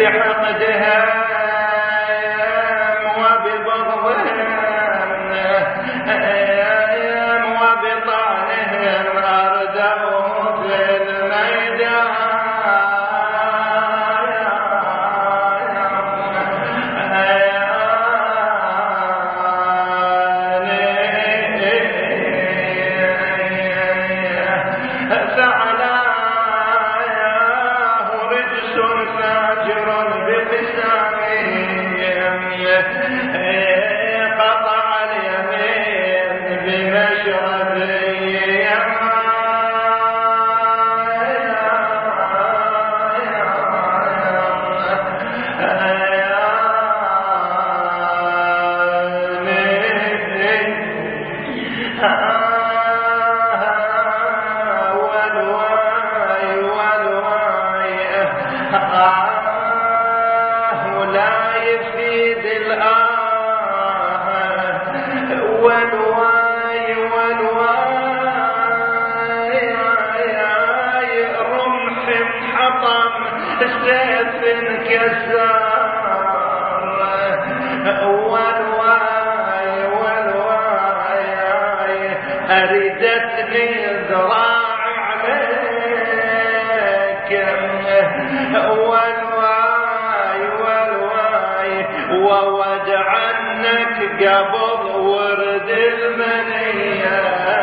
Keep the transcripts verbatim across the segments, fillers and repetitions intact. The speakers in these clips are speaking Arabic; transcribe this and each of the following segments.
بحقدهم وببغضهم وبطعنهم أردوا في الميدان أردتني ذراع عليك والواي والواي ووجعنك قبل ورد المنية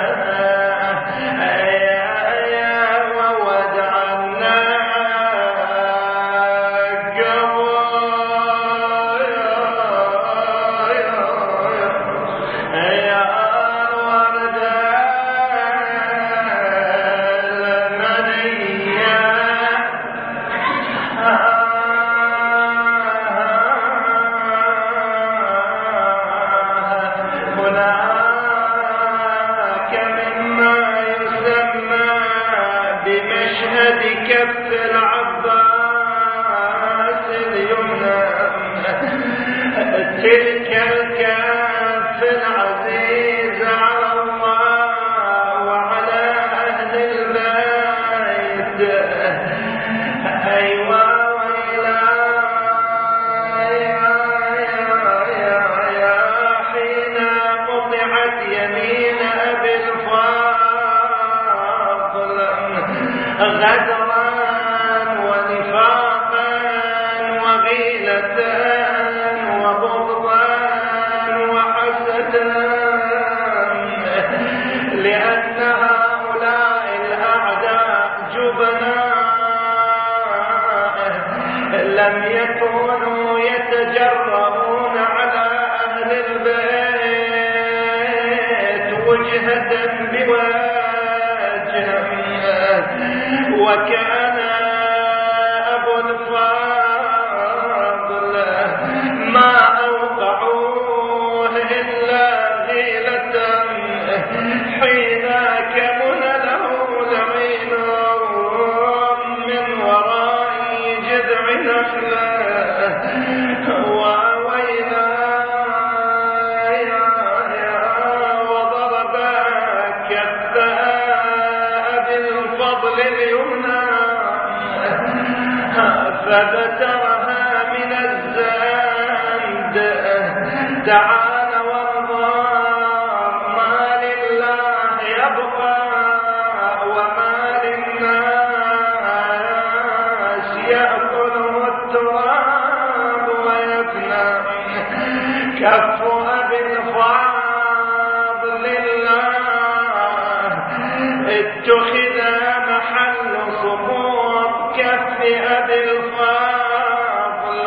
كف العباس اليمنى تلك الكف العزيز على الله وعلى أهل البيت أيوة ويلا يا يا يا يا حين قطعت يمين أبي الفاضل غدرا ونفاقا وغيلة وبغضا وحسدا لأن هؤلاء الأعداء جبناء لم يكونوا يتجرؤون على أهل البيت وجهة بوجه وكان أبو الفاضل ما أوقعوه إلا غيلة حين كمن له لعين من وراء جذع نخلة وويلا وضرب كفا اليمنى فبترها من الزند تعال وانظر ما لله يبقى وما للناس يأكله التراب ويفنى كف أبي الفاضل لله اتخذ محل سقوط كف أبي الفاضل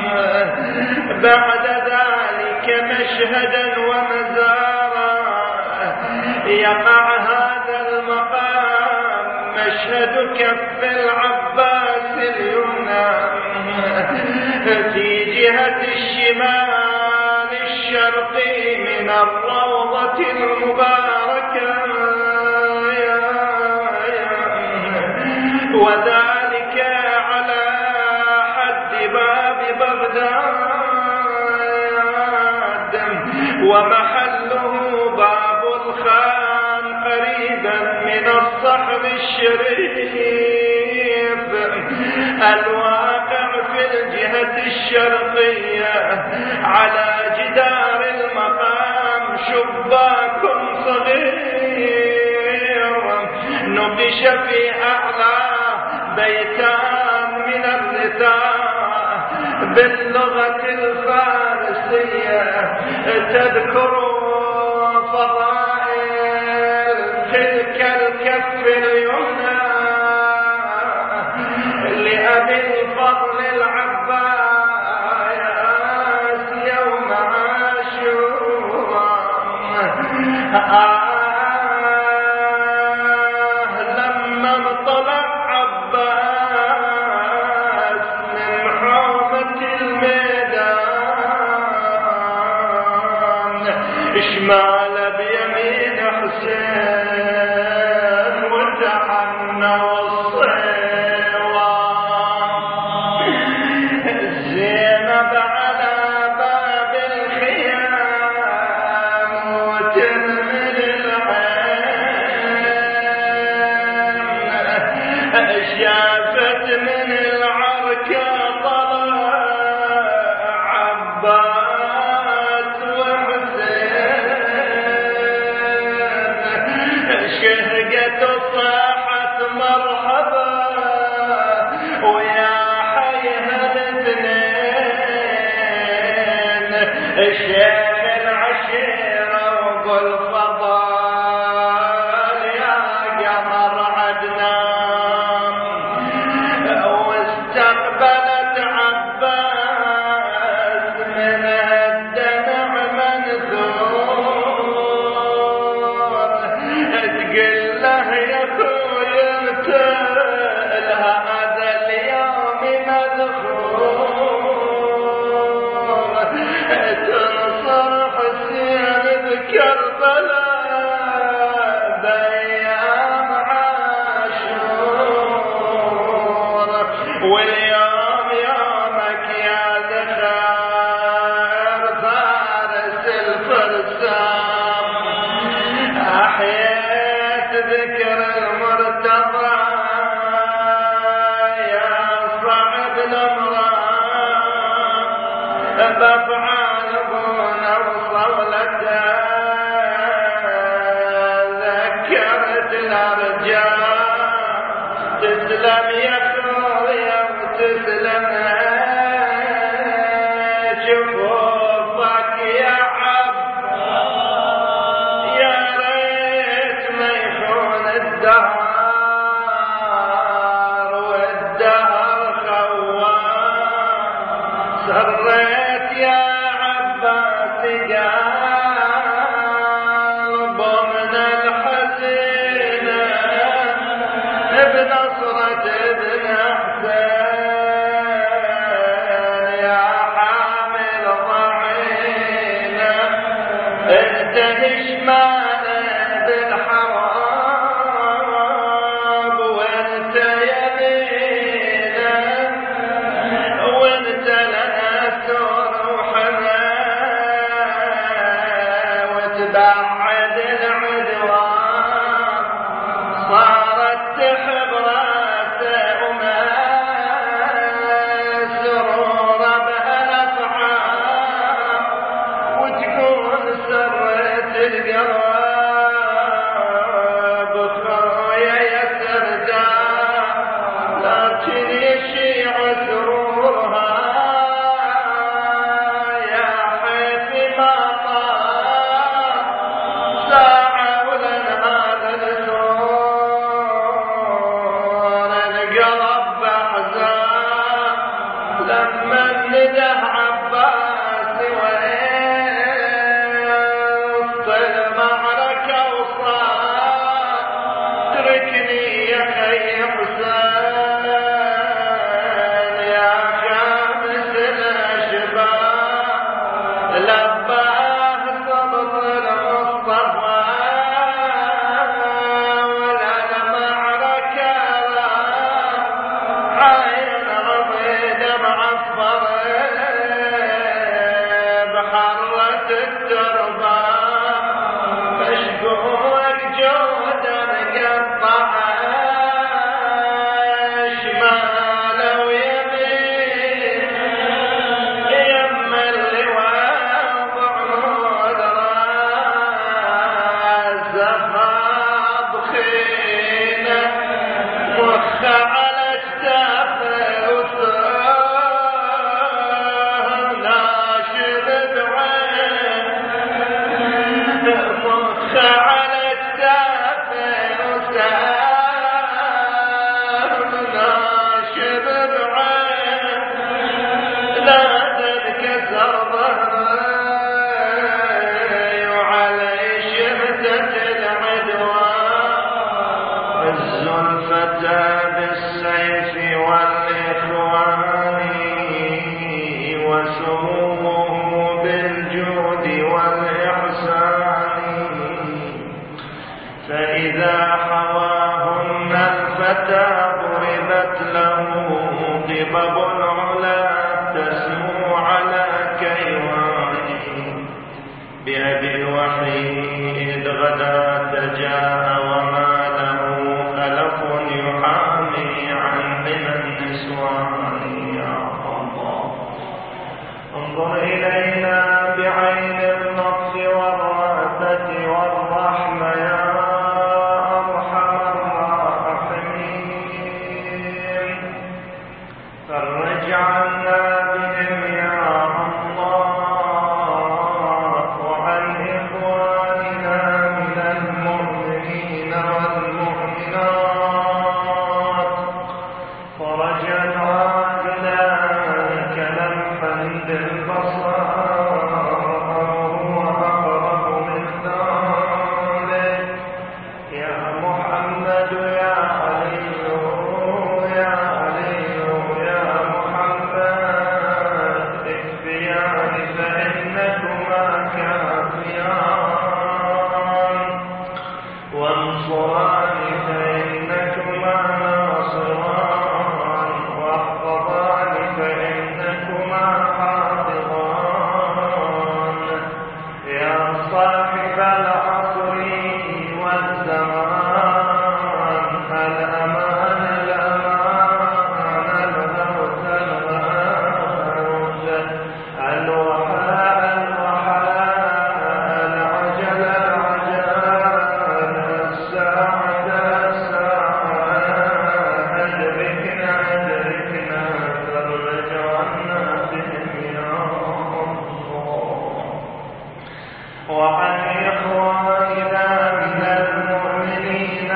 بعد ذلك مشهدا ومزارا يقع هذا المقام مشهد كف العباس اليمنى في جهة الشمال الشرقي من الروضة المباركة وذلك على حد باب بغداد ومحله باب الخان قريبا من الصحن الشريف الواقع في بالجهة الشرقية على جدار المقام شباك صغير نقش في أعلاه بيتان من الرثاء باللغة الفارسية تذكر فضائل تلك الكف اليمنى لأبي الفضل العباس يوم عاشوراء. آه لما انطلع عباس من حومة الميدان شمال بيمين حسين وتعنى زينب على باب الخيام وترمل العين شافت من العركة طلع عباس وحسين شهقت وصاحت مرحبا ويا الشيخ العشيرة وقل فضال يا قمر عدنان واستقبلت عباس من الدمع منثور تقل له يا خوي انت هذا اليوم مدخول تنصر حسين بكربلاء بأيام عاشور واليوم يومك يا ذخر فارس الفرسان أحييت ذكر المرتضى يا صعب الأمراء بفعال بونا وصولته ذكرت الأرجاء تسلم يا خويا وتسلم شفوفك يا عبد يا ريت ما يخون الدهر والدهر خوان سريت يا عباس قلب من الحزينة بنصرة ابن حسين يا حامل ضعينة انتهش مانا بالحراب وانت يمينا وانت لنا سور وحنان وتبعد العدوان صارت تحب راسه وما سرور بهالافعال وتكون سرت القلب خويا يا سردان لكن يشيع سرورها يا حيث ما طال ساعة ولن هذا السرور القلب بحزان لما نده عباس وسط المعركة وصار تركني يا خي حسين يا خامس الأشباه لباه صوت المصطفى ولا المعركة عين عبيد معفر بحرة التربة مشقوق جودا مقطعة شمال ويمين إذ غداة جاء وما له خلق يحامي عن من النسوان يا الله انظر إلينا بعين اللطف والرأفة والرحمة يا أرحم الراحمين فرج عنا بهم يا الله وعن إخواننا من المؤمنين والمؤمنات فرجا عاجلا كلمحا بالبصر وهو أقرب من ذلك يا محمد يا علي يا علي يا محمد اكفيان فإنكما كافيان وانصران فإنكما ناصران واحفظان فإنكما حافظان يا صاحب العصر والزمان الأمان الأمان الغوث الغوث الوحاء الوحاء العجل العجل الساعة الساعة أدركنا أدركنا فرج عنا بهم يا الله وعن إخواننا من المؤمنين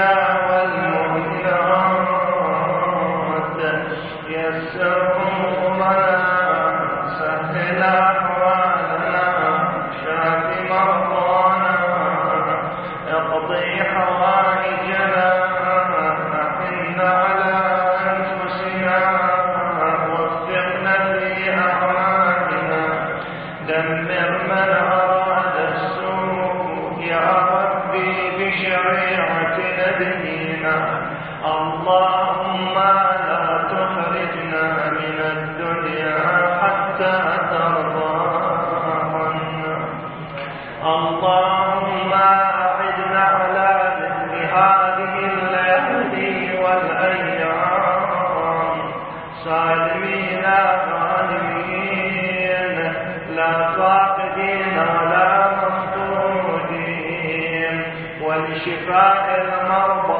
والمؤمنات يسر أمورنا سهل أحوالنا شاف مرضانا اقضي حوائجنا أحن على أنفسنا وفقنا في أعمالنا دمر من أراد السوء يا ربي بشريعة نبينا اللهم لا تخرجنا من الدنيا حتى ترضى عنا اللهم أعدنا على مثل هذه الليالي والأيام سالمين غانمين لا فاقدين ولا مفقودين ولشفاء المرضى